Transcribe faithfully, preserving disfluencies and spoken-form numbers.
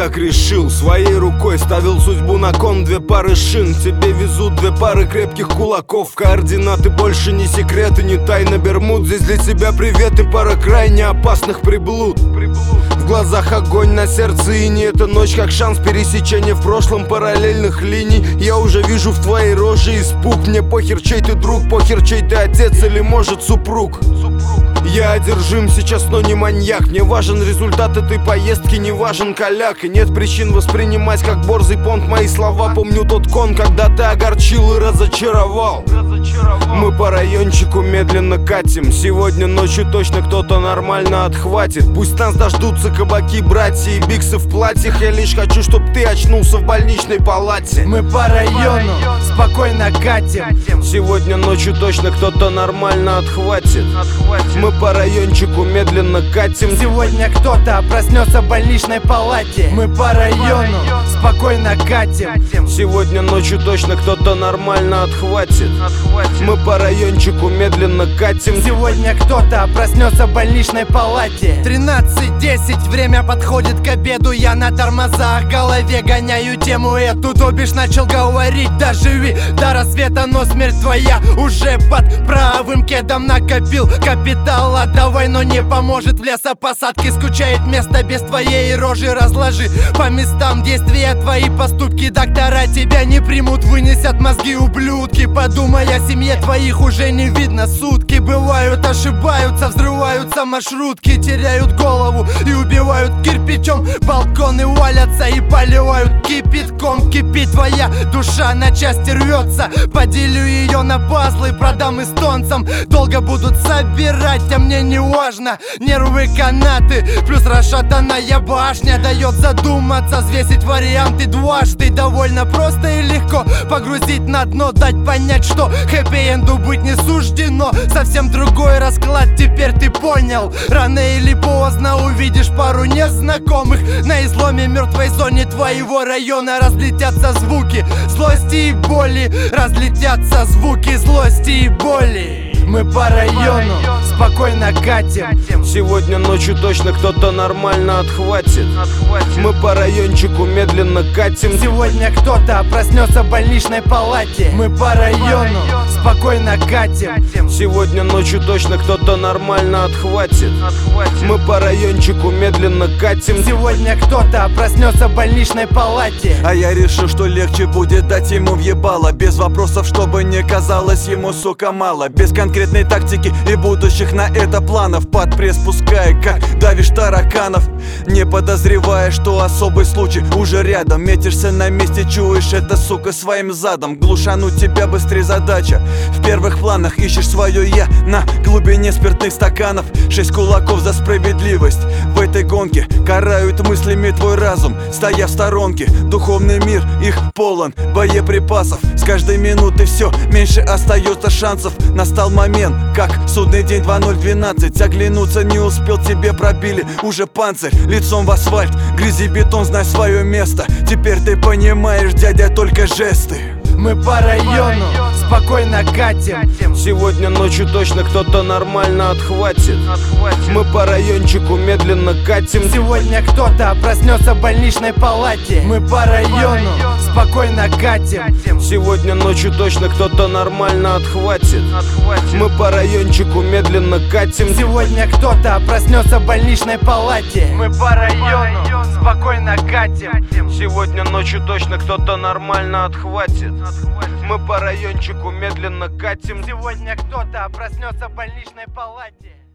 так решил, своей рукой ставил судьбу на кон. Две пары шин, тебе везут две пары крепких кулаков. Координаты больше не секреты, не тайна Бермуд. Здесь для тебя привет и пара крайне опасных приблуд. В глазах огонь, на сердце ини. Эта ночь как шанс пересечения в прошлом параллельных линий. Я уже вижу в твоей роже испуг. Мне похер, чей ты друг, похер, чей ты отец или может супруг. Я одержим сейчас, но не маньяк. Мне важен результат этой поездки, не важен коляк. И нет причин воспринимать как борзый понт мои слова. Помню тот кон, когда ты огорчил и разочаровал. Мы по райончику медленно катим. Сегодня ночью точно кто-то нормально отхватит. Пусть нас дождутся кабаки, братья и биксы в платьях. Я лишь хочу, чтоб ты очнулся в больничной палате. Мы по району спокойно катим. Сегодня ночью точно кто-то нормально отхватит. Мы по райончику медленно катим. Сегодня кто-то проснется в больничной палате. Мы по району спокойно катим. Сегодня ночью точно кто-то нормально отхватит. Мы по райончику медленно катим. Сегодня кто-то проснется в больничной палате. Тринадцать десять, время подходит к обеду. Я на тормозах, в голове гоняю тему эту. То бишь начал говорить, доживи до рассвета, но смерть твоя уже под правым кедом. Накопил капитал, отдавай, но не поможет. В лесопосадке скучает место без твоей рожи. Разложи по местам действия твои поступки. Доктора тебя не примут, вынесят мозги ублюдки. Подумай о семье твоих, уже не видно сутки. Бывают, ошибаются, взрываются маршрутки. Теряют голову и убивают кирпичом. Балконы валятся и поливают кипятком. Кипит твоя душа, на части рвется. Поделю ее на пазлы, продам эстонцам. Долго будут собирать, а мне не важно. Нервы канаты, плюс расшатанная башня дает задуматься, взвесить варианты дважды. Довольно просто и легко погрузить на дно, дать понять, что хэппи-энду быть не суждено. Совсем другой расклад, теперь ты понял. Рано или поздно увидишь пару незнакомых. На изломе мертвой зоне твоего района разлетятся звуки злости и боли. Разлетятся звуки злости и боли. Мы по району спокойно катим. Сегодня ночью точно кто-то нормально отхватит. Мы по райончику медленно катим. Сегодня кто-то проснется в больничной палате. Мы по району спокойно катим. Сегодня ночью точно кто-то нормально отхватит. Мы по райончику медленно катим. Сегодня кто-то проснется в больничной палате. А я решил, что легче будет дать ему въебало. Без вопросов, чтобы не казалось ему, сука, мало. Без конкретной тактики и будущих на это планов. Под пресс пускай, как давишь тараканов. Не подозревая, что особый случай уже рядом. Метишься на месте, чуешь это, сука, своим задом. Глушануть тебя быстрее задача. В первых планах ищешь свое я на глубине спиртных стаканов. Шесть кулаков за справедливость. В этой гонке карают мыслями твой разум, стоя в сторонке. Духовный мир их полон боеприпасов. С каждой минуты все меньше остается шансов. Настал момент, как судный день два ноль двенадцать. Оглянуться не успел, тебе пробили уже панцирь. Лицом в асфальт, грязи бетон, знай свое место. Теперь ты понимаешь, дядя, только жесты. Мы по району спокойно катим. Сегодня ночью точно кто-то нормально отхватит. Мы по райончику медленно катим. Сегодня кто-то проснется в больничной палате. Мы по району спокойно катим. Сегодня ночью точно кто-то нормально отхватит. Мы по райончику медленно катим. Сегодня кто-то проснется в больничной палате. Мы по району спокойно катим. Сегодня ночью точно кто-то нормально отхватит. Мы по райончику медленно катим. Сегодня кто-то проснется в больничной палате.